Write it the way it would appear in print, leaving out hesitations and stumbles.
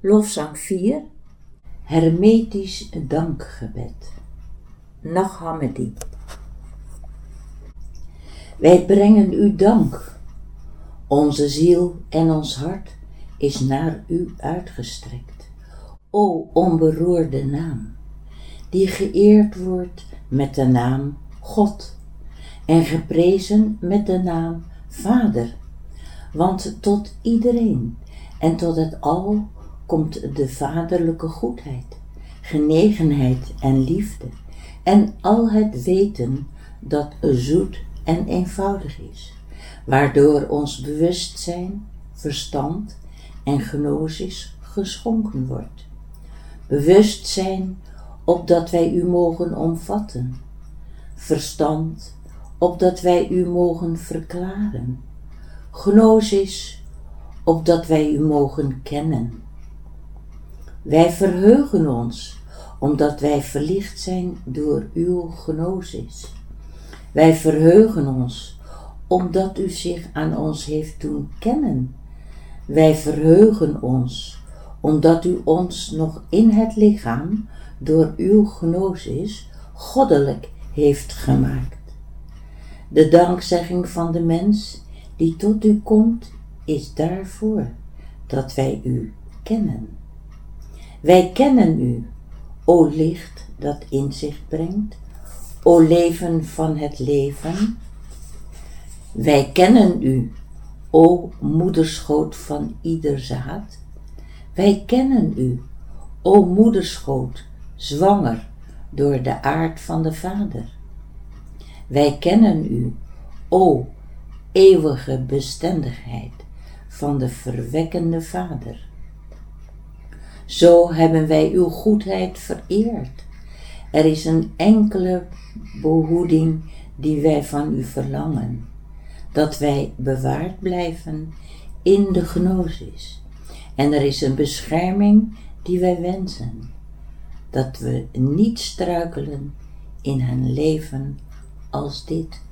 Lofzang 4, Hermetisch dankgebed. Nag Hammadi. Wij brengen u dank. Onze ziel en ons hart is naar u uitgestrekt. O onberoerde naam, die geëerd wordt met de naam God en geprezen met de naam Vader. Want tot iedereen en tot het al komt de vaderlijke goedheid, genegenheid en liefde en al het weten dat zoet en eenvoudig is, waardoor ons bewustzijn, verstand en gnosis geschonken wordt. Bewustzijn opdat wij u mogen omvatten, verstand opdat wij u mogen verklaren, gnosis opdat wij u mogen kennen. Wij verheugen ons omdat wij verlicht zijn door uw gnosis. Wij verheugen ons omdat u zich aan ons heeft doen kennen. Wij verheugen ons omdat u ons nog in het lichaam door uw gnosis goddelijk heeft gemaakt. De dankzegging van de mens die tot u komt is daarvoor dat wij u kennen. Wij kennen u, o licht dat inzicht brengt, o leven van het leven. Wij kennen u, o moederschoot van ieder zaad. Wij kennen u, o moederschoot, zwanger door de aard van de Vader. Wij kennen u, o eeuwige bestendigheid van de verwekkende Vader. Zo hebben wij uw goedheid vereerd. Er is een enkele behoeding die wij van u verlangen, dat wij bewaard blijven in de gnosis. En er is een bescherming die wij wensen, dat we niet struikelen in een leven als dit.